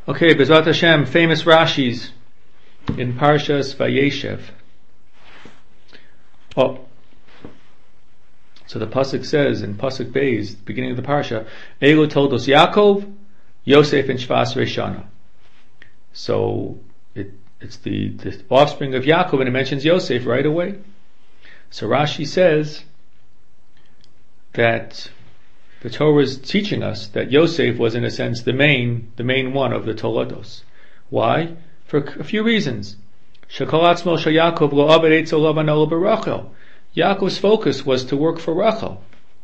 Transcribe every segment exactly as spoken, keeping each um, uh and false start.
Okay, Bezrat Hashem, famous Rashis in Parshas Vayeshev. Oh, so the pasuk says in pasuk Beis, beginning of the parsha, Elu told us Yaakov, Yosef, and Shvas Reshana. So it, it's the, the offspring of Yaakov, and it mentions Yosef right away. So Rashi says that the Torah is teaching us that Yosef was, in a sense, the main, the main one of the Tolados. Why? For a few reasons. Yaakov's focus was to work for Rachel,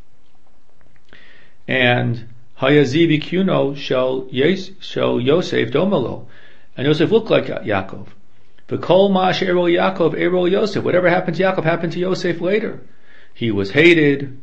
and Hayaziv Kuno shall Yosef domalo, and Yosef looked like Yaakov. V'kol mash erol Yaakov erol Yosef. Whatever happened to Yaakov happened to Yosef later. He was hated,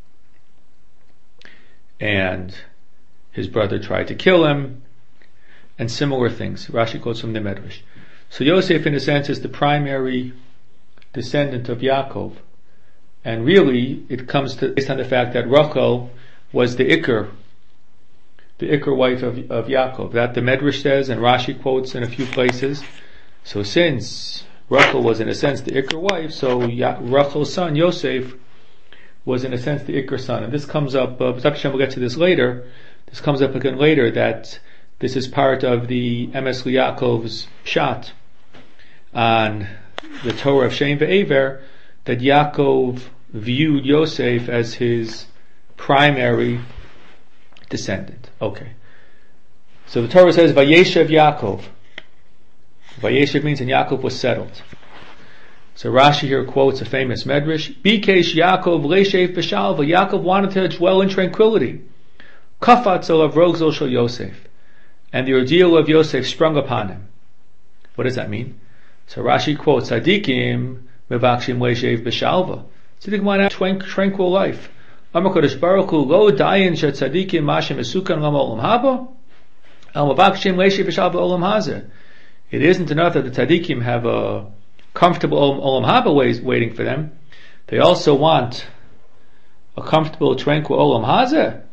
and his brother tried to kill him, and similar things. Rashi quotes from the Medrash. So Yosef, in a sense, is the primary descendant of Yaakov, and really it comes to based on the fact that Rachel was the Iker, the Iker wife of, of Yaakov. That the Medrash says, and Rashi quotes in a few places. So since Rachel was, in a sense, the Iker wife, so ya- Rachel's son Yosef was, in a sense, the Iker son. And this comes up, uh, we'll get to this later, this comes up again later, that this is part of the Emes Yaakov's shot on the Torah of Shem Ve'ever, that Yaakov viewed Yosef as his primary descendant. Okay. So the Torah says, Vayeshev Yaakov. Vayeshev means, and Yaakov was settled. So Rashi here quotes a famous Medrash, Bikesh Yaakov Leshev B'Shalva. Yaakov wanted to dwell in tranquility. Kafatz olav rogzol shel Yosef. And the ordeal of Yosef sprung upon him. What does that mean? So Rashi quotes, Tzadikim mevakshim Leshev B'Shalva. Tzadikim want to have a tranquil life. Amar Kodesh Baruch Hu lo dayin she tzadikim mashem esukan lama olam haba. Al mevakshim Leshev B'Shalva olam hazeh. It isn't enough that the tzadikim have a comfortable olam haba waiting for them. They also want a comfortable, tranquil olam hazeh.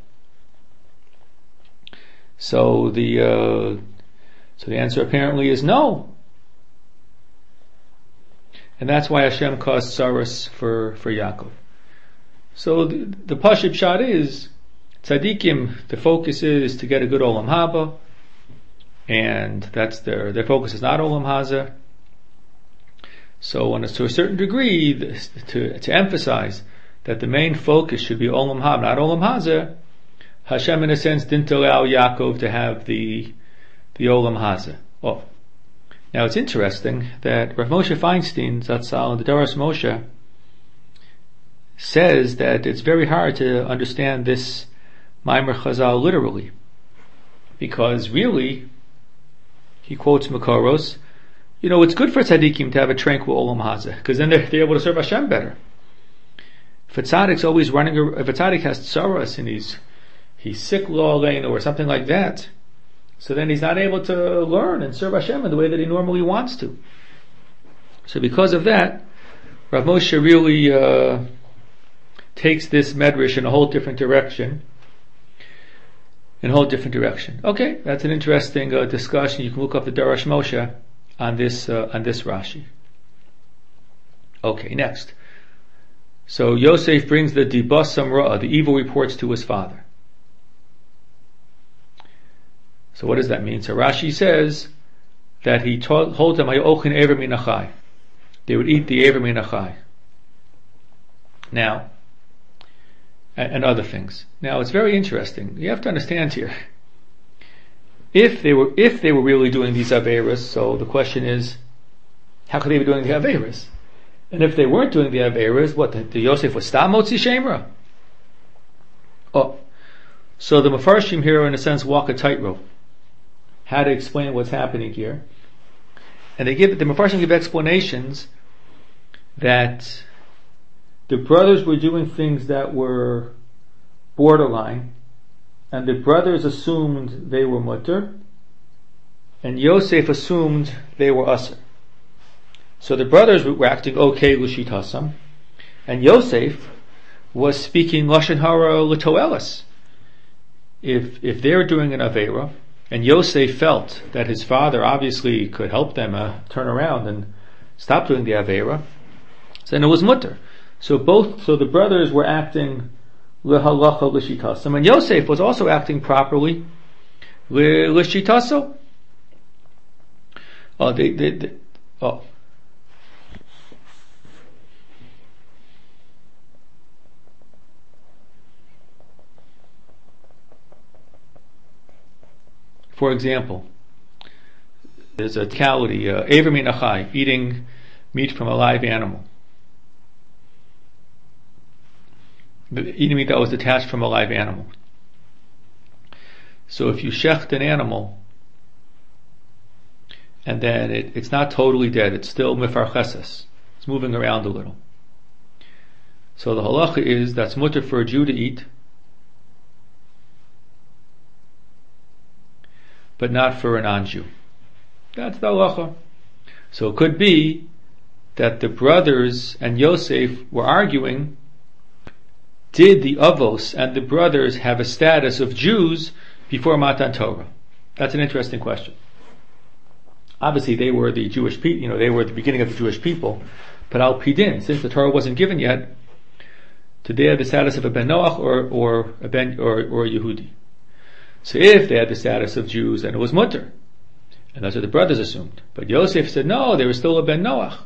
So the uh, so the answer apparently is no, and that's why Hashem caused Saras for for Yaakov. So the, the Pashut Shot is tzadikim. The focus is to get a good olam haba, and that's their their focus is not olam hazeh. So, on a, to a certain degree, this, to to emphasize that the main focus should be olam haba, not olam hazeh, Hashem, in a sense, didn't allow Yaakov to have the the olam hazeh. Oh, now it's interesting that Rav Moshe Feinstein, Zatzal, in the Daras Moshe, says that it's very hard to understand this Maimer Chazal literally, because really, he quotes Makoros. You know, it's good for tzaddikim to have a tranquil olam hazeh, because then they're, they're able to serve Hashem better. If a tzaddik's always running, if a tzaddik has tsaras and he's he's sick lo aleinu or something like that, so then he's not able to learn and serve Hashem in the way that he normally wants to. So because of that, Rav Moshe really uh, takes this medrash in a whole different direction. In a whole different direction. Okay, that's an interesting uh, discussion. You can look up the Darash Moshe on this uh, on this Rashi. Okay, next. So Yosef brings the dibas samra, the evil reports to his father. So what does that mean? So Rashi says that he told, told them, "Hayochin ever minachai." They would eat the ever minachai. Now, and, and other things. Now, it's very interesting. You have to understand here. If they were, if they were really doing these averas, so the question is, how could they be doing the averas? And if they weren't doing the averas, what the, the Yosef was stam motzi shemra? Oh, so the Mefarshim here, in a sense, walk a tightrope. How to explain what's happening here? And they give the Mefarshim give explanations that the brothers were doing things that were borderline, and the brothers assumed they were mutter, and Yosef assumed they were usher. So the brothers were acting okay l'shitasam, and Yosef was speaking lashon hara l'toelis. If if they're doing an avera, and Yosef felt that his father obviously could help them uh, turn around and stop doing the Aveira, so then it was mutter. So both, so the brothers were acting lehalacha l'shitaso, and Yosef was also acting properly l'shitaso. Oh, they, they, they, oh. For example, there's a cality, uh, Aver min achai, eating meat from a live animal. Eating meat that was detached from a live animal. So if you shecht an animal, and then it, it's not totally dead, it's still mifarcheses, it's moving around a little. So the halacha is that's mutter for a Jew to eat, but not for a non-Jew. That's the halacha. So it could be that the brothers and Yosef were arguing, did the avos and the brothers have a status of Jews before Matan Torah? That's an interesting question. Obviously they were the Jewish people, you know, they were the beginning of the Jewish people, but al pidin, since the Torah wasn't given yet, did they have the status of a Ben Noach or, or a Ben, or, or a Yehudi? So if they had the status of Jews, then it was mutter. And that's what the brothers assumed. But Yosef said, no, they were still a Ben Noach.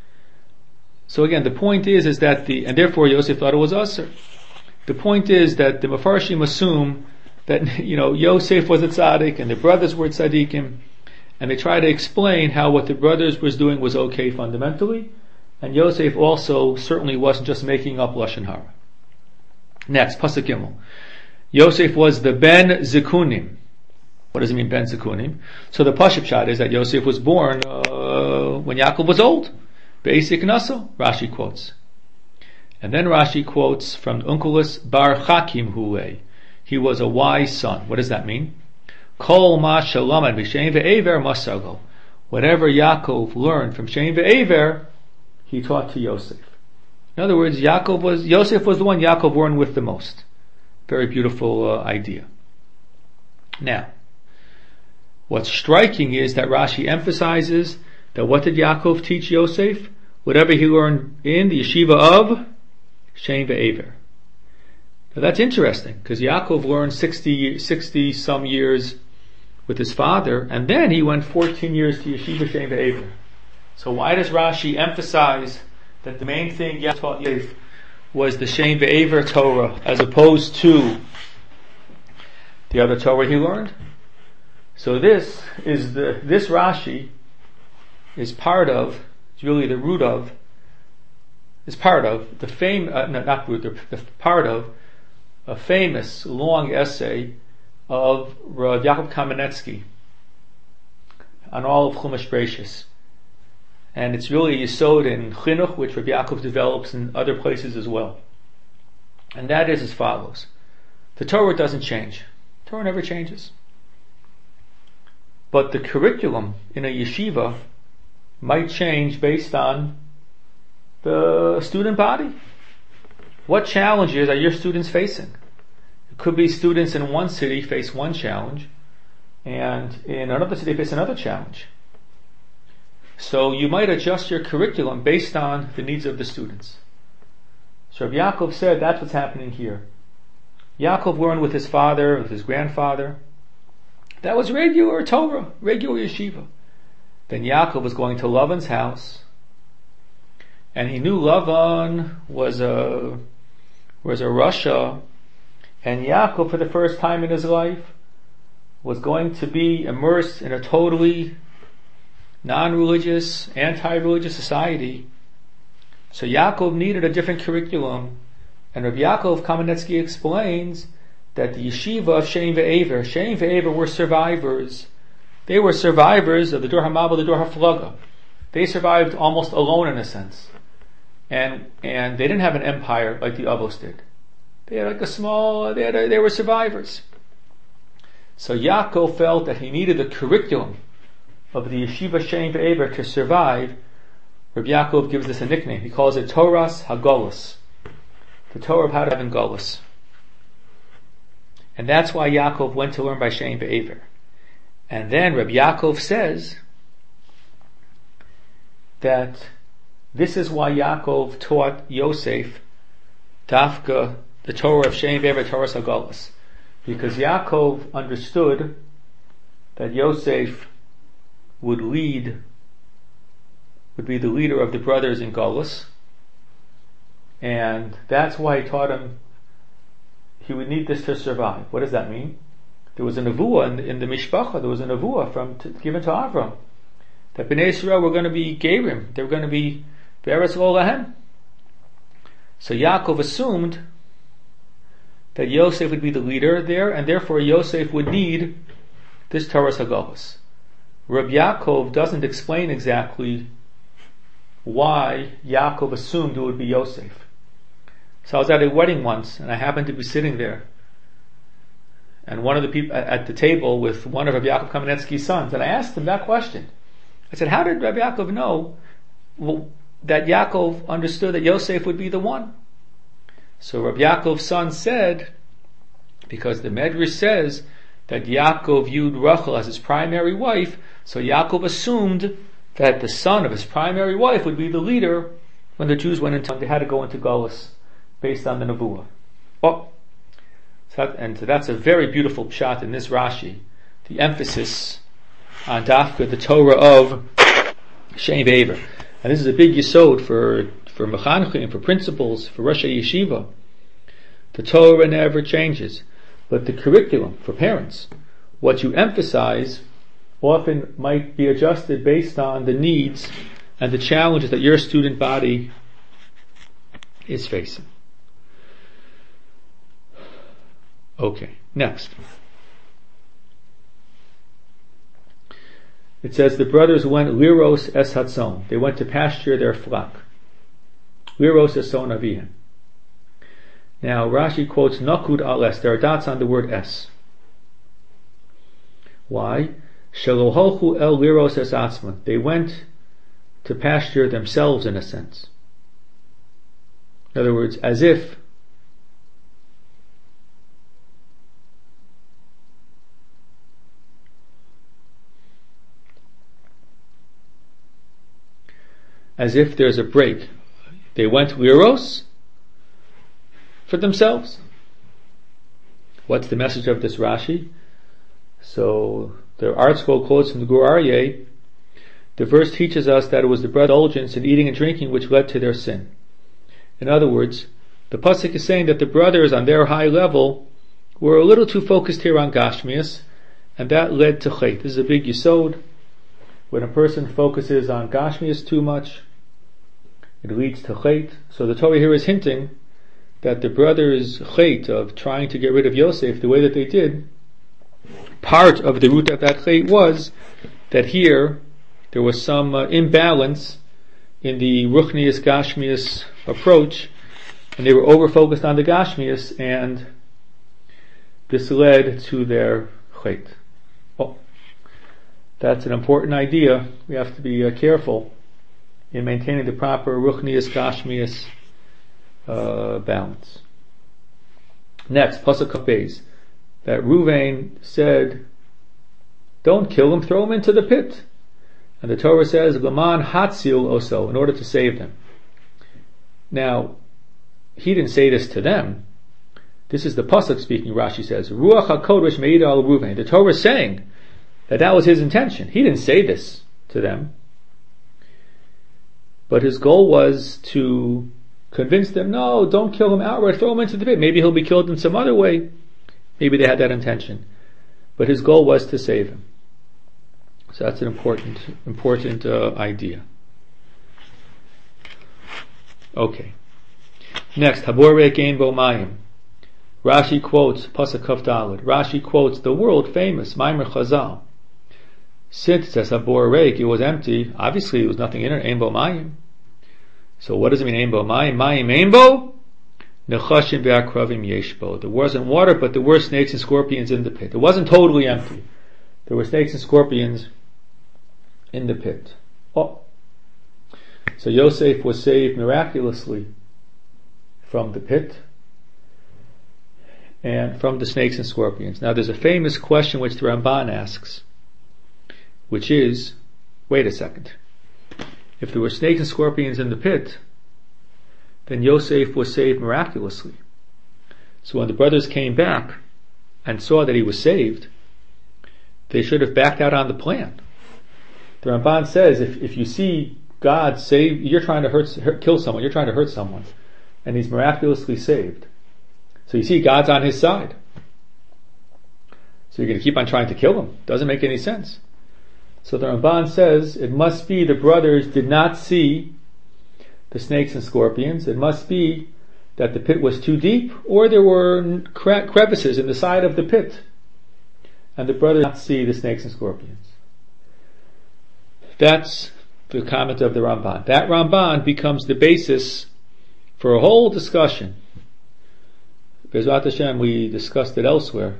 So again, the point is, is that the, and therefore Yosef thought it was Asr. The point is that the Mefarshim assume that, you know, Yosef was a tzaddik and the brothers were tzaddikim, and they try to explain how what the brothers was doing was okay fundamentally, and Yosef also certainly wasn't just making up Lashon Hara. Next, Pasuk Gimel. Yosef was the Ben Zikunim. What does it mean, Ben Zikunim? So the Pashup shot is that Yosef was born uh, when Yaakov was old. Basic Naso, Rashi quotes. And then Rashi quotes from Unkelus Bar Chakim Huwe. He was a wise son. What does that mean? Kol ma shalamad v'shem ve'ever masago. Whatever Yaakov learned from Shem ve'ever, he taught to Yosef. In other words, Yaakov was, Yosef was the one Yaakov learned with the most. Very beautiful uh, idea. Now, what's striking is that Rashi emphasizes that what did Yaakov teach Yosef? Whatever he learned in the yeshiva of Shem ve'ever. Now that's interesting, because Yaakov learned sixty, sixty some years with his father, and then he went fourteen years to yeshiva Shem ve'ever. So why does Rashi emphasize that the main thing Yaakov taught Yosef was the Shem ve'ever Torah, as opposed to the other Torah he learned? So this is the, this Rashi is part of, it's really the root of, is part of the fame, uh, no, not root, the, the part of a famous long essay of Rav Yaakov Kamenetsky on all of Chumash Bereishis. And it's really a yesod in Chinuch, which Rav Yaakov develops in other places as well. And that is as follows. The Torah doesn't change. The Torah never changes. But the curriculum in a yeshiva might change based on the student body. What challenges are your students facing? It could be students in one city face one challenge, and in another city face another challenge. So you might adjust your curriculum based on the needs of the students. So Rav Yaakov said that's what's happening here. Yaakov learned with his father, with his grandfather. That was regular Torah, regular yeshiva. Then Yaakov was going to Lavan's house, and he knew Lavan was a was a Rasha, and Yaakov, for the first time in his life, was going to be immersed in a totally non-religious, anti-religious society. So Yaakov needed a different curriculum, and Rav Yaakov Kamenetsky explains that the yeshiva of Shem ve'ever, Shem ve'ever were survivors. They were survivors of the Dor HaMabul, the Dor HaFlaga. They survived almost alone in a sense. And and they didn't have an empire like the Avos did. They had like a small, they, had a, they were survivors. So Yaakov felt that he needed the curriculum of the yeshiva Shem ve'ever to survive. Rabbi Yaakov gives this a nickname. He calls it Toras HaGolus. The Torah of how to have in Golus. And that's why Yaakov went to learn by Shem ve'ever. And then Rabbi Yaakov says that this is why Yaakov taught Yosef Dafka, the Torah of Shem Ve'er, Torah Hagolus, because Yaakov understood that Yosef would lead, would be the leader of the brothers in Golus, and that's why he taught him he would need this to survive. What does that mean? There was a nevuah in the, in the Mishpacha, there was a nevuah from, to, given to Avram, that Bnei Yisrael were going to be Gerim, they were going to be Be'eretz Lo Lahem. So Yaakov assumed that Yosef would be the leader there, and therefore Yosef would need this Torah Hagolus. Rabbi Yaakov doesn't explain exactly why Yaakov assumed it would be Yosef. So I was at a wedding once, and I happened to be sitting there, and one of the people at the table with one of Rabbi Yaakov Kamenetsky's sons, and I asked him that question. I said, how did Rabbi Yaakov know well, that Yaakov understood that Yosef would be the one? So Rabbi Yaakov's son said, because the Medrash says that Yaakov viewed Rachel as his primary wife, so Yaakov assumed that the son of his primary wife would be the leader when the Jews went into, they had to go into Golus based on the Nevuah. Oh, so that, and so that's a very beautiful pshat in this Rashi, the emphasis on Dafka, the Torah of Shem Ve'er. And this is a big yesod for for mechanchim, for principals, for Rosh Yeshiva. The Torah never changes, but the curriculum for parents, what you emphasize, often might be adjusted based on the needs and the challenges that your student body is facing. Okay, next. It says the brothers went liros es hatzon. They went to pasture their flock. Liros es son avihim. Now Rashi quotes nakud al es. There are dots on the word es. Why? Shaloholchu el liros es atzman. They went to pasture themselves in a sense. In other words, as if as if there's a break. They went liros for themselves. What's the message of this Rashi? So the ArtScroll quotes from the Gur Aryeh. The verse teaches us that it was the bread indulgence in eating and drinking which led to their sin. In other words, the pasuk is saying that the brothers on their high level were a little too focused here on Gashmias, and that led to Chet. This is a big yesod. When a person focuses on Gashmias too much, it leads to Chet. So the Torah here is hinting that the brothers' Chet of trying to get rid of Yosef the way that they did, part of the root of that Chet was that here there was some uh, imbalance in the Ruchnius Gashmias approach, and they were over-focused on the Gashmias, and this led to their Chet. Oh, that's an important idea. We have to be uh, careful in maintaining the proper Ruchnius Gashmias uh, balance. Next, Pasuk Beis, that Ruvain said, "Don't kill him, throw him into the pit." And the Torah says, "Laman hatzil oso," in order to save them. Now, he didn't say this to them. This is the pasuk speaking. Rashi says, "Ruach hakodesh meida al Ruvain." The Torah is saying that that was his intention. He didn't say this to them, but his goal was to convince them, "No, don't kill him outright. Throw him into the pit. Maybe he'll be killed in some other way." Maybe they had that intention, but his goal was to save him. So that's an important, important uh, idea. Okay. Next, Haborek ein bo mayim. Rashi quotes Pasuk Kaf Daled. Rashi quotes the world famous Maimer Chazal. Since it says Haborek, it was empty. Obviously, there was nothing in it. Ein bo mayim. So what does it mean? Ein bo mayim. Mayim ein bo. Nechashim ve'akravim yesh bo. There wasn't water, but there were snakes and scorpions in the pit. It wasn't totally empty. There were snakes and scorpions in the pit. Oh. So Yosef was saved miraculously from the pit and from the snakes and scorpions. Now there's a famous question which the Ramban asks. which is, wait a second, if there were snakes and scorpions in the pit, then Yosef was saved miraculously. So when the brothers came back and saw that he was saved, they should have backed out on the plan. The Ramban says, if, if you see God save, you're trying to hurt, hurt, kill someone, you're trying to hurt someone, and he's miraculously saved. So you see God's on his side. So you're going to keep on trying to kill him. Doesn't make any sense. So the Ramban says, it must be the brothers did not see the snakes and scorpions. It must be that the pit was too deep, or there were cre- crevices in the side of the pit, and the brothers did not see the snakes and scorpions. That's the comment of the Ramban. That Ramban becomes the basis for a whole discussion. Bezrat Hashem, we discussed it elsewhere,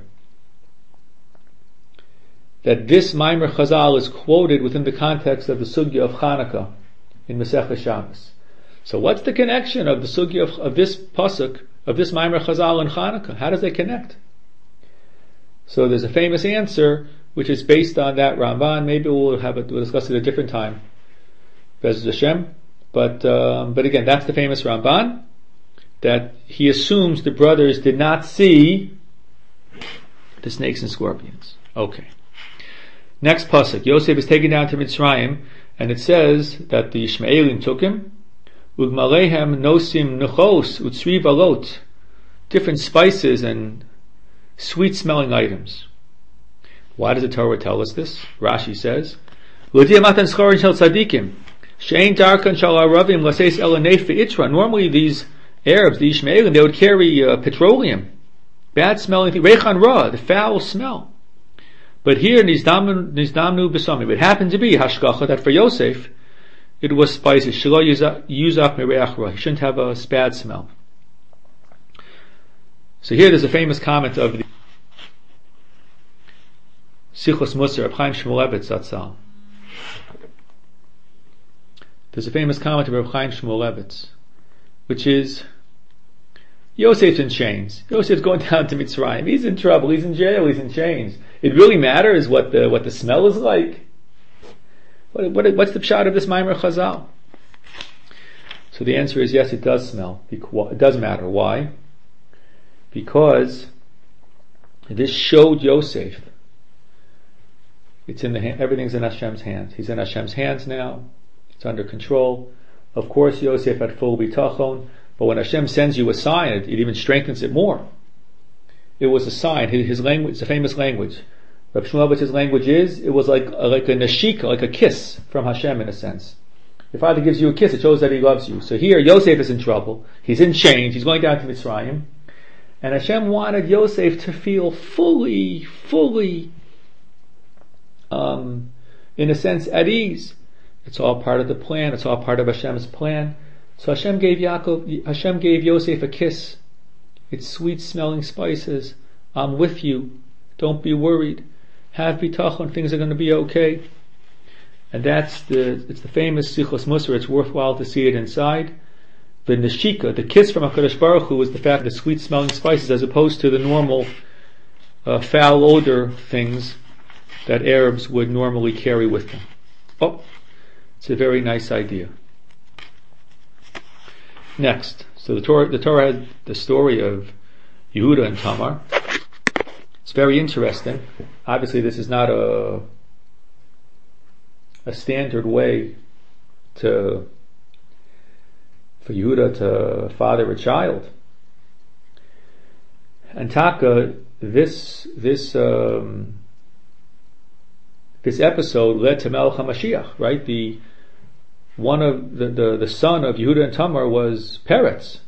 that this Maimer Chazal is quoted within the context of the Sugya of Chanukah in Masechah Shabbos. So what's the connection of the Sugya of, of this Pasuk, of this Maimer Chazal and Chanukah? How does they connect? So there's a famous answer which is based on that Ramban. Maybe we'll have it, we'll discuss it at a different time. Bezrat Hashem. But, um, but again, that's the famous Ramban, that he assumes the brothers did not see the snakes and scorpions. Okay. Next pasuk, Yosef is taken down to Mitzrayim, and it says that the Ishmaelim took him, Ugmalehem nosim nuchos utzri valot, different spices and sweet-smelling items. Why does the Torah tell us this? Rashi says, L'diya matan schorin shel tzadikim, she'ein darkan shel aravim laseis elanei fe'itra. Normally these Arabs, the Ishmaelim, they would carry uh, petroleum, bad-smelling thing, reichan ra, the foul smell. But here, Nizdamnu B'Sami, it happened to be Hashgacha that for Yosef, it was spices. Shelo Yuzak Mereach Ra. He shouldn't have a bad smell. So here there's a famous comment of the Sichos Musar of Chaim Shmulevitz Zatzal. There's a famous comment of Reb Chaim Shmulevitz, which is, Yosef's in chains. Yosef's going down to Mitzrayim. He's in trouble. He's in jail. He's in chains. It really matters what the what the smell is like. What, what what's the pshat of this Maimer Chazal? So the answer is yes, it does smell. It does matter. Why? Because this showed Yosef. It's in the everything's in Hashem's hands. He's in Hashem's hands now. It's under control. Of course, Yosef had full bitachon. But when Hashem sends you a sign, it, it even strengthens it more. It was a sign. His, his language, it's a famous language. Reb Shmulevitz's language is, it was like like a nashika, like a kiss from Hashem in a sense. Your father gives you a kiss, it shows that he loves you. So here, Yosef is in trouble. He's in chains. He's going down to Mitzrayim. And Hashem wanted Yosef to feel fully, fully, um, in a sense, at ease. It's all part of the plan. It's all part of Hashem's plan. So Hashem gave Yaakov, Hashem gave Yosef a kiss. It's sweet smelling spices. I'm with you. Don't be worried. Have bitachon. Things are going to be okay. And that's the, it's the famous Sichos Musar. It's worthwhile to see it inside. The neshika, the kiss from HaKadosh Baruch Hu, was the fact that the sweet smelling spices, as opposed to the normal uh, foul odor things that Arabs would normally carry with them. Oh, it's a very nice idea. Next, so the Torah, the Torah has the story of Yehuda and Tamar. It's very interesting. Obviously, this is not a a standard way to for Yehuda to father a child. And Taka, this this um, this episode led to Melech HaMashiach, right? The One of the, the, the son of Yehuda and Tamar was Peretz.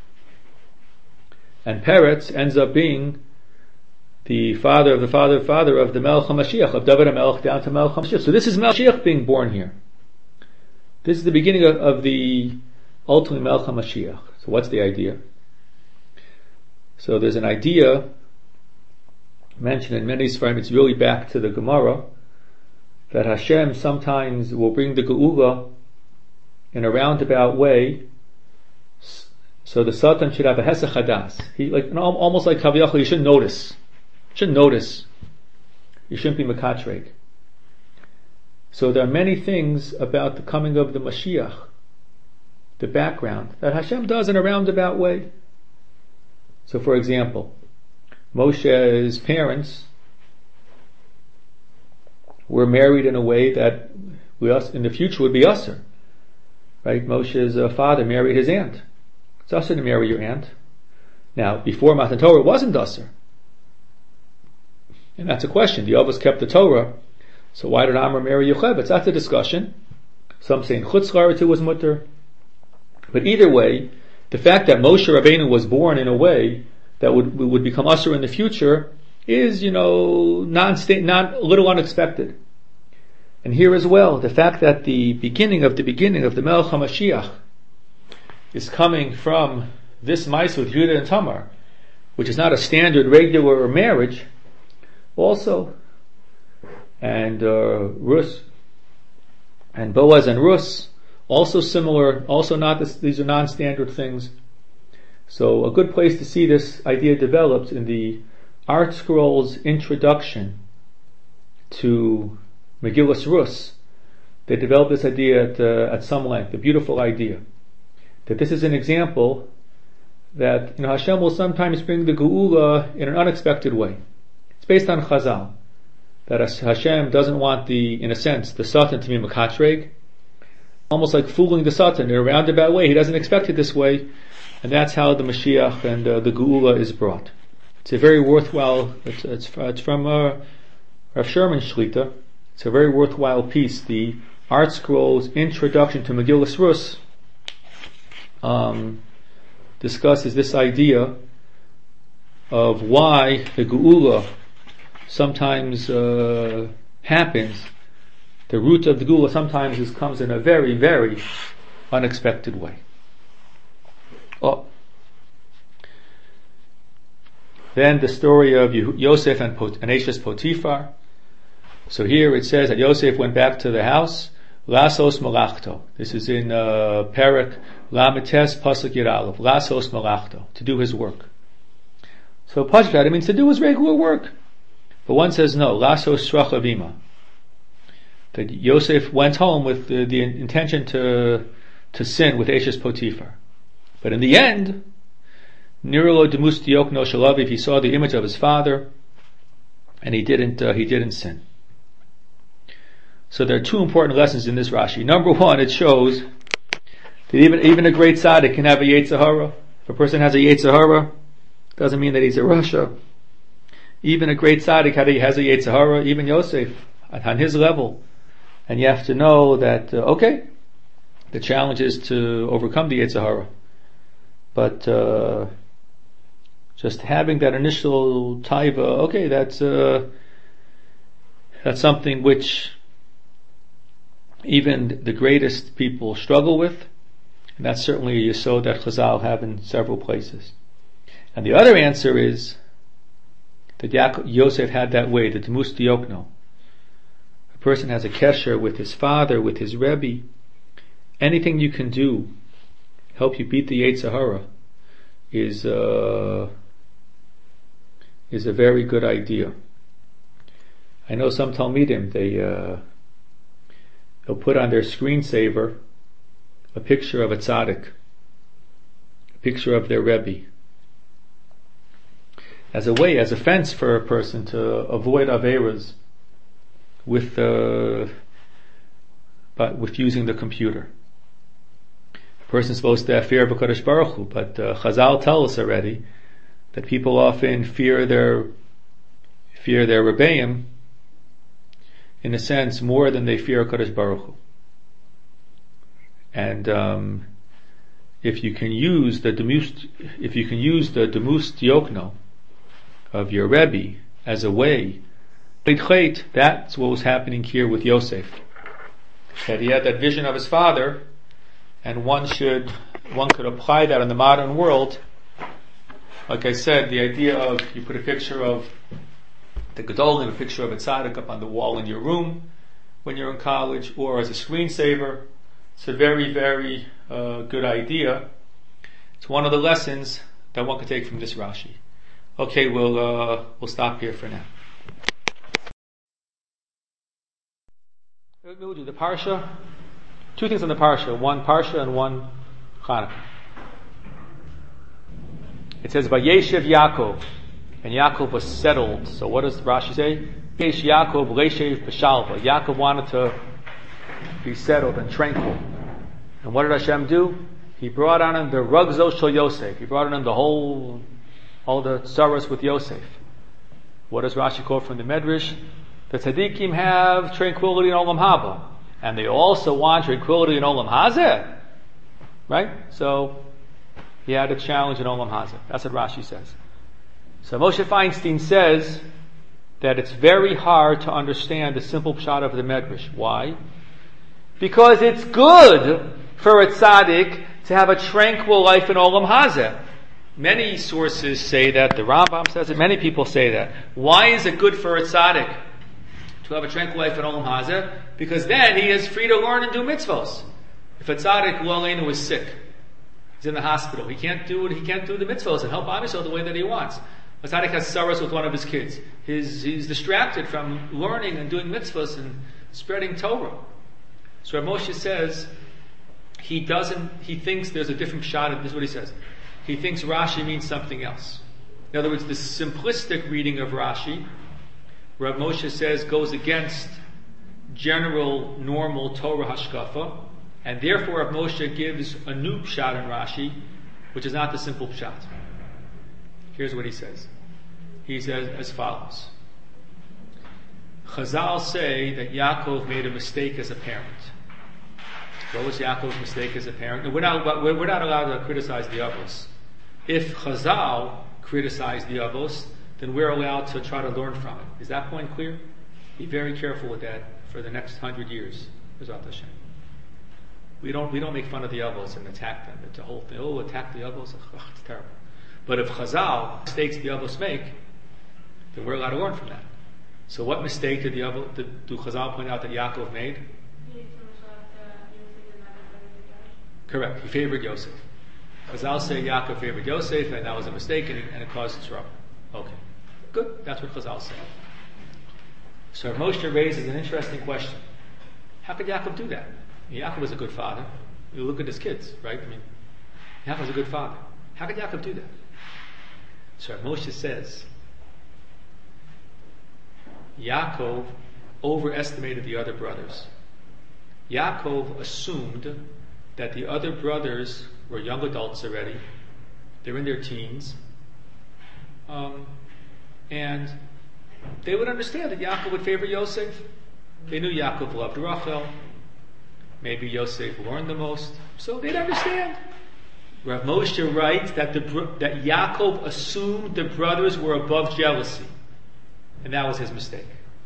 And Peretz ends up being the father of the father of father of the Melech HaMashiach, of David HaMelech down to Melech HaMashiach. So this is Melech HaMashiach being born here. This is the beginning of, of the ultimate Melech HaMashiach. So what's the idea? So there's an idea mentioned in many Sfarim, it's really back to the Gemara, that Hashem sometimes will bring the Geula in a roundabout way, so the Satan should have a hesach hadas. He like almost like Kaviyachal, you shouldn't notice. You shouldn't notice. You shouldn't be mekatreg. So there are many things about the coming of the Mashiach, the background, that Hashem does in a roundabout way. So for example, Moshe's parents were married in a way that we in the future would be usher. Right? Moshe's uh, father married his aunt. It's usher to marry your aunt. Now, before Matan Torah, it wasn't usher. And that's a question. The Avos kept the Torah, so why did Amram marry Yocheved? That's a discussion. Some say in Chutz La'aretz was mutter. But either way, the fact that Moshe Rabbeinu was born in a way that would would become usher in the future is, you know, non-state, not a little unexpected. And here as well, the fact that the beginning of the beginning of the Melech HaMashiach is coming from this mice with Judah and Tamar, which is not a standard regular marriage, also, and uh, Rus and Boaz and Rus, also similar, also not this, these are non-standard things. So a good place to see this idea developed in the Art Scrolls introduction to Megillas Rus. They developed this idea at, uh, at some length, a beautiful idea, that this is an example that, you know, Hashem will sometimes bring the Geula in an unexpected way. It's based on Chazal, that Hashem doesn't want the, in a sense, the Satan to be Mekatreg, almost like fooling the Satan in a roundabout way. He doesn't expect it this way, and that's how the Mashiach and uh, the Geula is brought. It's a very worthwhile, it's, it's, it's from uh, Rav Sherman Shlita. It's a very worthwhile piece. The Art Scrolls Introduction to Megillas Rus um, discusses this idea of why the Geula sometimes uh, happens. The root of the Geula sometimes is, comes in a very, very unexpected way. Oh. Then the story of Yosef and, Pot- and Eshes Potiphar. So here it says that Yosef went back to the house, Lasos Malachto. This is in uh, Perek Lamites Pasuk Yud Aleph, Lasos Malachto, to do his work. So Pashtat, it means to do his regular work. But one says no, Lasos Shrachavima. That Yosef went home with the, the intention to to sin with Eshes Potiphar. But in the end, Nirolo Demus Diokno Shalaviv, he saw the image of his father, and he didn't uh, he didn't sin. So there are two important lessons in this Rashi. Number one, it shows that even even a great tzaddik can have a Yetzer Hara. If a person has a Yetzer Hara, doesn't mean that he's a Rasha. Even a great tzaddik has a Yetzer Hara, even Yosef, on his level. And you have to know that, uh, okay, the challenge is to overcome the Yetzer Hara. But uh, just having that initial taiva, okay, that's uh, that's something which even the greatest people struggle with, and that's certainly a yesod that Chazal have in several places. And the other answer is that Yaakov, Yosef had that way, the Demus Diokno. A person has a kesher with his father, with his Rebbe. Anything you can do, help you beat the Yetzer Hara, is uh, is a very good idea. I know some Talmidim, they uh, they'll put on their screensaver a picture of a tzaddik, a picture of their Rebbe, as a way, as a fence for a person to avoid averas with uh, but with using the computer. A person is supposed to have fear of HaKadosh Baruch Hu, but uh, Chazal tell us already that people often fear their fear their rebbeim, in a sense, more than they fear HaKadosh Baruch Hu. And um, if you can use the demus, if you can use the demus diokno of your Rebbe as a way, that's what was happening here with Yosef. That he had that vision of his father, and one should, one could apply that in the modern world. Like I said, the idea of you put a picture of the Gedolim, a picture of a tzaddik up on the wall in your room when you're in college, or as a screensaver. It's a very, very uh, good idea. It's one of the lessons that one could take from this Rashi. Okay, we'll uh, we'll stop here for now. me with you, the Parsha, two things on the Parsha, one Parsha and one Chanukah. It says, Vayeshev Yaakov, and Yaakov was settled. So what does Rashi say? Yesh Yaakov Leishev B'Shalva. Yaakov wanted to be settled and tranquil. And what did Hashem do? He brought on him the Rugzo Shel Yosef. He brought on him the whole, all the sorrows with Yosef. What does Rashi quote from the Medrash? The Tzaddikim have tranquility in Olam Haba. And they also want tranquility in Olam Hazeh. Right? So, he had a challenge in Olam Hazeh. That's what Rashi says. So Moshe Feinstein says that it's very hard to understand the simple pshat of the Medrash. Why? Because it's good for a tzaddik to have a tranquil life in Olam Hazeh. Many sources say that, the Rambam says it, many people say that. Why is it good for a tzaddik to have a tranquil life in Olam Hazeh? Because then he is free to learn and do mitzvos. If a tzaddik, lo aleinu, is sick, he's in the hospital, he can't do it, he can't do the mitzvos and help Am Yisrael the way that he wants. A tzaddik has sorrows with one of his kids. His, he's distracted from learning and doing mitzvahs and spreading Torah. So Rav Moshe says, he doesn't, he thinks there's a different shot, this is what he says. He thinks Rashi means something else. In other words, the simplistic reading of Rashi, Rav Moshe says, goes against general, normal Torah hashkafa, and therefore Rav Moshe gives a new pshat in Rashi, which is not the simple pshat. Here's what he says. He says as follows. Chazal say that Yaakov made a mistake as a parent. What was Yaakov's mistake as a parent? No, we're not, we're not allowed to criticize the Avos. If Chazal criticize the Avos, then we're allowed to try to learn from it. Is that point clear? Be very careful with that for the next hundred years. B'ezrat Hashem. We don't, we don't make fun of the Avos and attack them. It's a whole thing. Oh, attack the Avos. Ugh, it's terrible. But if Chazal mistakes the Avos make, then we're allowed to learn from that. So what mistake did the Avos, did, do Chazal point out that Yaakov made? Correct. He favored Yosef. Chazal say Yaakov favored Yosef, and that was a mistake, and it, and it caused trouble. Okay. Good. That's what Chazal say. So Moshe raises an interesting question. How could Yaakov do that? Yaakov was a good father. You look at his kids, right? I mean, Yaakov was a good father. How could Yaakov do that? So Moshe says, Yaakov overestimated the other brothers. Yaakov assumed that the other brothers were young adults already. They're in their teens. Um, and they would understand that Yaakov would favor Yosef. They knew Yaakov loved Rachel. Maybe Yosef learned the most. So they'd understand. Rav Moshe writes that, the, that Yaakov assumed the brothers were above jealousy. And that was his mistake.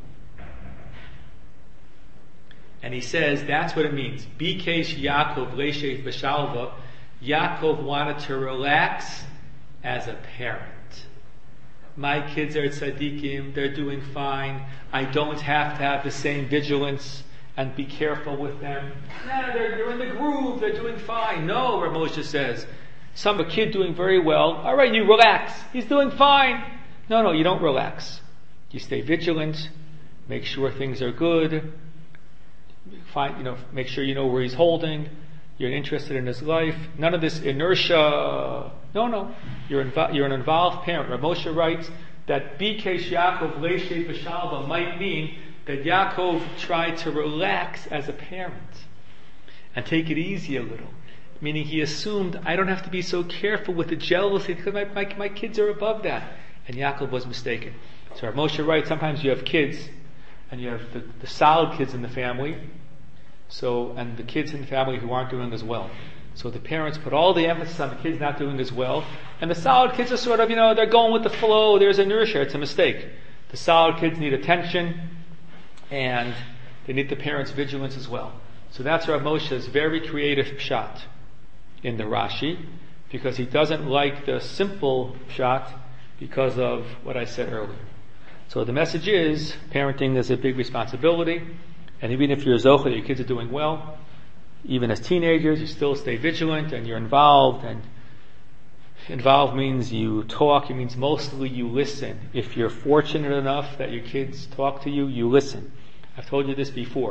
And he says that's what it means. Bikesh Yaakov Leishev B'Shalva. Yaakov wanted to relax as a parent. My kids are tzaddikim, they're doing fine. I don't have to have the same vigilance and be careful with them. Nah, they're, they're in the groove, they're doing fine. No, Rav Moshe says, some a kid doing very well. All right, you relax. He's doing fine. No, no, you don't relax. You stay vigilant, make sure things are good, find, you know, make sure you know where he's holding, you're interested in his life. None of this inertia. No, no. You're, invo- you're an involved parent. Rav Moshe writes that Bikesh Yaakov Leishev B'Shalva might mean that Yaakov tried to relax as a parent and take it easy a little. Meaning he assumed, I don't have to be so careful with the jealousy because my, my, my kids are above that. And Yaakov was mistaken. So Rav Moshe writes, sometimes you have kids and you have the, the solid kids in the family, so and the kids in the family who aren't doing as well. So the parents put all the emphasis on the kids not doing as well, and the solid kids are sort of, you know, they're going with the flow, there's inertia, it's a mistake. The solid kids need attention, and they need the parents' vigilance as well. So that's Rav Moshe's very creative pshat in the Rashi, because he doesn't like the simple pshat because of what I said earlier. So the message is, parenting is a big responsibility, and even if you're zocha, your kids are doing well, even as teenagers, you still stay vigilant and you're involved, and involved means you talk, it means mostly you listen. If you're fortunate enough that your kids talk to you, you listen. I've told you this before.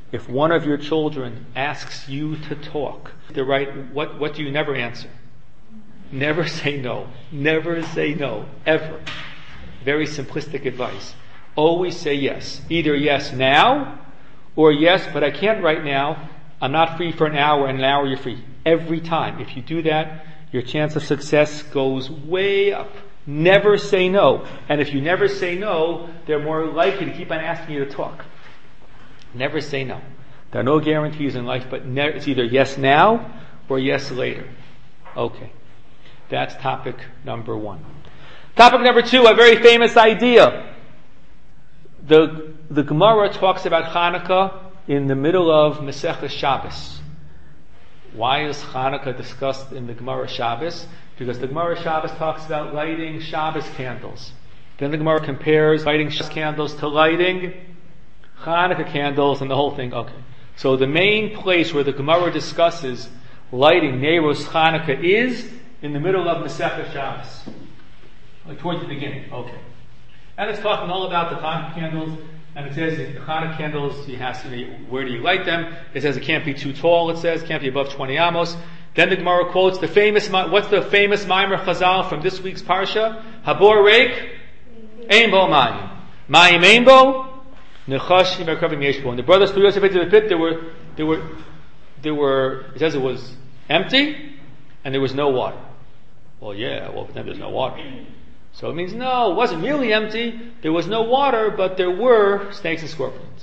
if one of your children asks you to talk, the right, what, what do you never answer? Never say no. Never say no. Ever. Very simplistic advice. Always say yes. Either yes now, or yes, but I can't right now. I'm not free for an hour, and an hour you're free. Every time. If you do that, your chance of success goes way up. Never say no. And if you never say no, they're more likely to keep on asking you to talk. Never say no. There are no guarantees in life, but ne- it's either yes now or yes later. Okay. That's topic number one. Topic number two, a very famous idea. The, the Gemara talks about Hanukkah in the middle of Masechah Shabbos. Why is Hanukkah discussed in the Gemara Shabbos? Because the Gemara Shabbos talks about lighting Shabbos candles. Then the Gemara compares lighting Shabbos candles to lighting Hanukkah candles and the whole thing. Okay. So the main place where the Gemara discusses lighting Neiros Hanukkah is in the middle of Masechah Shabbos. Like towards the beginning. Okay. And it's talking all about the Hanukkah candles. And it says the Hanukkah candles, you have to, where do you light them? It says it can't be too tall, it says, can't be above twenty amos. Then the Gemara quotes the famous, what's the famous Maimer Chazal from this week's Parsha? Habor Reik, Ein Bo Mayim. Mayim Ein Bo, Nechashim V'Akravim Yesh Bo. And the brothers threw Yosef into the pit, there were, there were, there were, it says it was empty, and there was no water. Well, yeah, well, then there's no water. So it means no, it wasn't really empty. There was no water, but there were snakes and scorpions.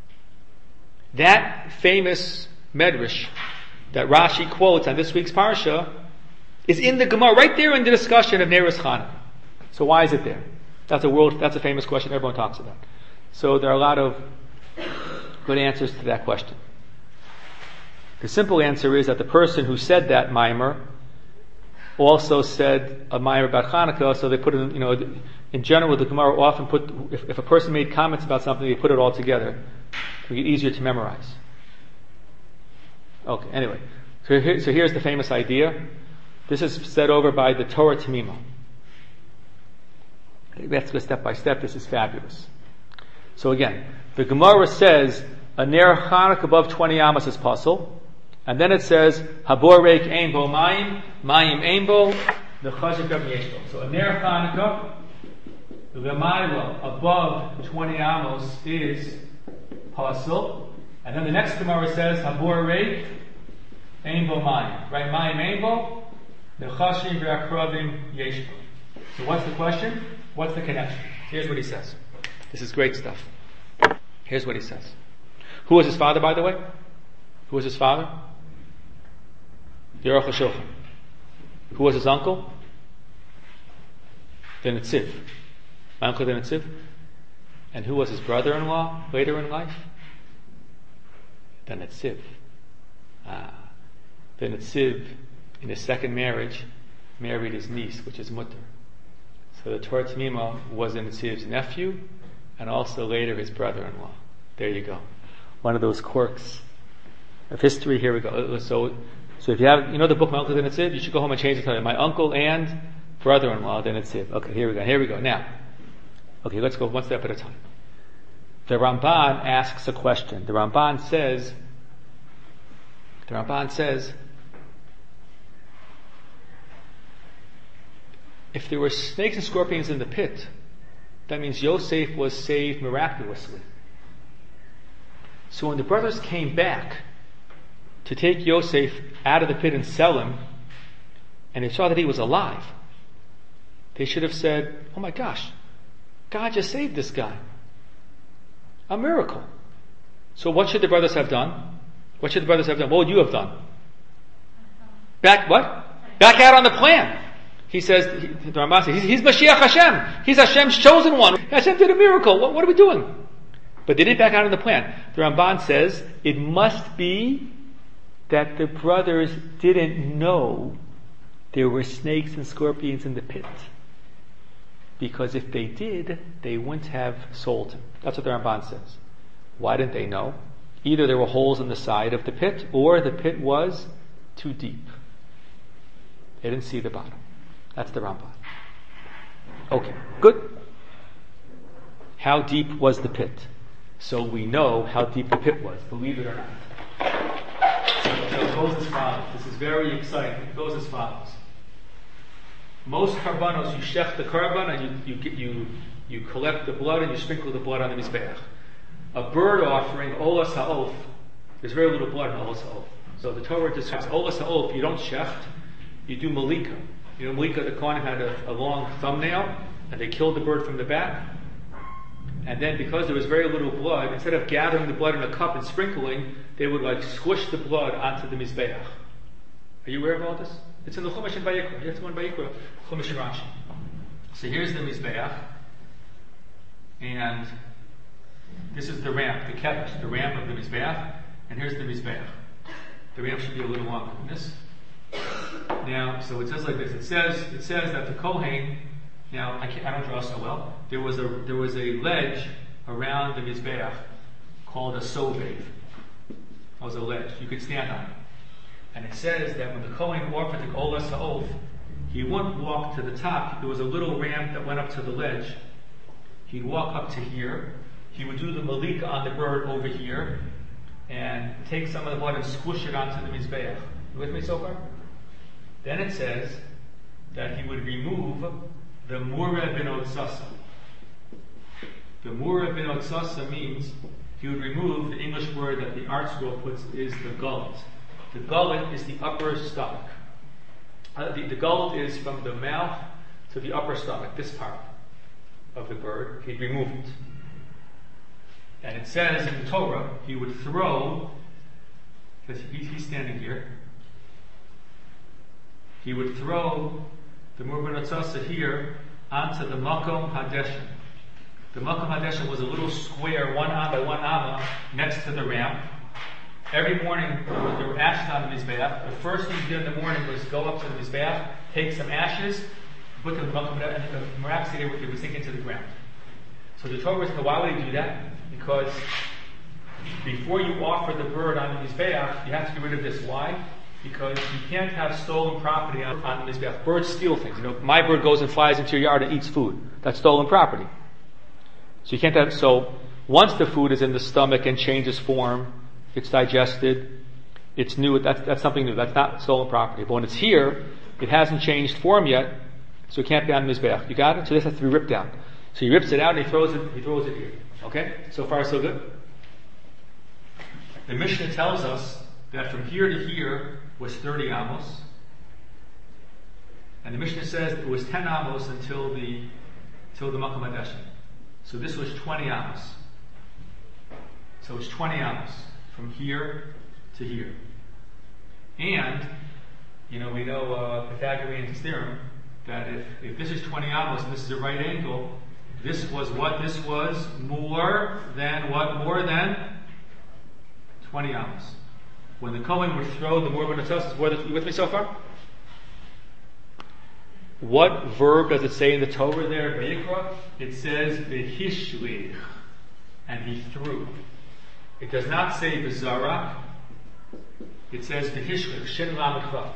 That famous medrash that Rashi quotes on this week's parsha is in the Gemara, right there in the discussion of Neiros Hanukkah. So why is it there? That's a world. That's a famous question everyone talks about. So there are a lot of good answers to that question. The simple answer is that the person who said that mimer also said a mimer about Hanukkah, so they put it in, you know, in general the Gemara often put, if, if a person made comments about something, they put it all together to make it easier to memorize. Okay, anyway. So, here, so here's the famous idea. This is said over by the Torah Tamima. We have to go step by step. This is fabulous. So again, the Gemara says a ner Hanukkah above twenty amos is possible. And then it says, Habor Reik Ein Bo Mayim, Mayim Ein Bo, Nechashim V'Akravim Yesh Bo. So a ner Hanukkah, the Lemaila, above twenty amos is possible. And then the next Gemara says, Habor Reik Ein Bo Mayim. Right? Mayim Ein Bo, Nechashim V'Akravim Yesh Bo. So what's the question? What's the connection? Here's what he says. This is great stuff. Here's what he says. Who was his father, by the way? Who was his father? Yeruch HaShulchan. Who was his uncle? The Netziv. My uncle the Netziv. And who was his brother-in-law later in life? The Netziv. Ah. The Netziv, in his second marriage, married his niece, which is Mutter. So the Torah Tamima was the Netziv's nephew, and also later his brother-in-law. There you go. One of those quirks of history. Here we go. So, so if you have, you know the book, My Uncle the Netziv, you should go home and change the title. My uncle and brother-in-law the Netziv. Okay, here we go. Here we go. Now, okay, let's go one step at a time. The Ramban asks a question. The Ramban says, the Ramban says, if there were snakes and scorpions in the pit, that means Yosef was saved miraculously. So when the brothers came back to take Yosef out of the pit and sell him, and they saw that he was alive, they should have said, oh my gosh, God just saved this guy. A miracle. So what should the brothers have done? What should the brothers have done? What would you have done? Back, what? Back out on the plan. He says, he, the Rambam says, he's, he's Mashiach Hashem. He's Hashem's chosen one. Hashem did a miracle. What, what are we doing? But they didn't back out on the plan. The Ramban says, it must be that the brothers didn't know there were snakes and scorpions in the pit. Because if they did, they wouldn't have sold him. That's what the Ramban says. Why didn't they know? Either there were holes in the side of the pit, or the pit was too deep. They didn't see the bottom. That's the Ramban. Okay, good. How deep was the pit? So we know how deep the pit was, believe it or not. So, so it goes as follows. This is very exciting. It goes as follows. Most karbanos, you shech the karban and you, you, get, you, you collect the blood and you sprinkle the blood on the mizbeach. A bird offering, olas ha'of, there's very little blood in olas ha'of. So the Torah describes olas ha'of, you don't shecht, you do malika. You know, malika, the Kohanim had a, a long thumbnail, and they killed the bird from the back. And then because there was very little blood, instead of gathering the blood in a cup and sprinkling, they would like squish the blood onto the mizbeach. Are you aware of all this? It's in the Chumash and Vayikra. Here's the one Vayikra, Chumash and Rashi. So here's the mizbeach, and this is the ramp, the kedesh, the ramp of the mizbeach, and here's the mizbeach. The ramp should be a little longer than this. Now, so it says like this. It says it says that the Kohen. Now, I, can't, I don't draw so well. There was a there was a ledge around the mizbeach called a sovev. It was a ledge you could stand on it, and it says that when the Kohen offered the olas ha'of, he wouldn't walk to the top. There was a little ramp that went up to the ledge. He'd walk up to here. He would do the malika on the bird over here, and take some of the blood and squish it onto the mizbeach. You with me so far? Then it says that he would remove the mureh bin otsasa. The mureh bin otsasa means he would remove the English word that the art scroll puts is the gullet. The gullet is the upper stomach. Uh, the, the gullet is from the mouth to the upper stomach, this part of the bird. He'd remove it. And it says in the Torah, he would throw, because he, he's standing here, he would throw the mureh bin otsasa here onto the makom hadeshen. The makom hadeshen was a little square, one am by one amma, next to the ramp. Every morning there were ashes on the mizbeach. The first thing he did in the morning was go up to the mizbeach, take some ashes, put them in the makom hadeshen, and miraculously it would sink into the ground. So the Torah says, why would he do that? Because before you offer the bird on the mizbeach, you have to get rid of this. Why? Because you can't have stolen property on, on the mizbeach. Birds steal things. You know, my bird goes and flies into your yard and eats food. That's stolen property. So you can't have. So once the food is in the stomach and changes form, it's digested, it's new. That's that's something new. That's not stolen property. But when it's here, it hasn't changed form yet, so it can't be on the mizbeach. You got it? So this has to be ripped down. So he rips it out and he throws it. He throws it here. Okay. So far, so good. The Mishnah tells us that from here to here was thirty amos, and the Mishnah says it was ten amos until the until the makom hadeshen. So this was twenty amos. So it's twenty amos from here to here. And you know we know uh, Pythagorean theorem that if if this is twenty amos and this is a right angle, this was what? This was more than what? More than twenty amos. When the Kohen would throw the mureh bin otsasa, you with me so far? What verb does it say in the Torah there, Vayikra? It says v'hishlich, and he threw. It does not say v'zarak. It says v'hishlich, shin lamed chaf.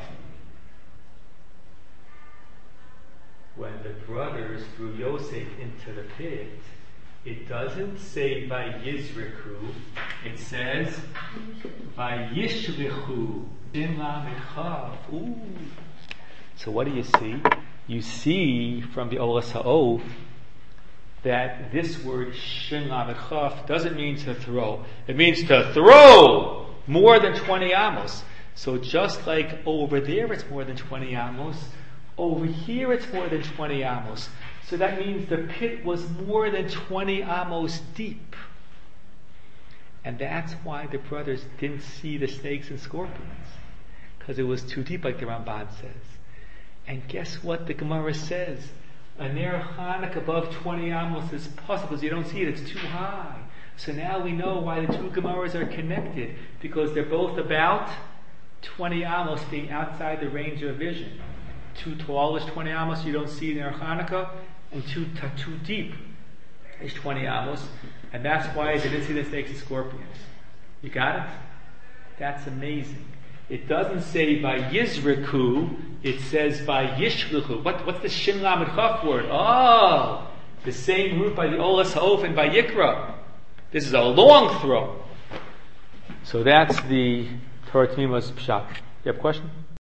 When the brothers threw Yosef into the pit, it doesn't say by Yizriku, it says by Yishlichu. Ooh. So what do you see? You see from the Olas Ha'of that this word Shin Lamed Chaf doesn't mean to throw. It means to throw more than twenty amos. So just like over there it's more than twenty amos, over here it's more than twenty amos. So that means the pit was more than twenty amos deep. And that's why the brothers didn't see the snakes and scorpions. Because it was too deep, like the Ramban says. And guess what the Gemara says? A ner Chanukah above twenty amos is possible because you don't see it, it's too high. So now we know why the two Gemaras are connected. Because they're both about twenty amos being outside the range of vision. Too tall is twenty amos, you don't see ner Chanukah. And too, t- too deep is twenty amos. And that's why they didn't see the snakes and scorpions. You got it? That's amazing. It doesn't say by Yizriku, it says by Yishlichu. What, what's the Shin Lamed Chaf word? Oh, the same root by the Olas Ha'of and by Yikra. This is a long throw. So that's the Torah Tmimus Pshat. You have a question?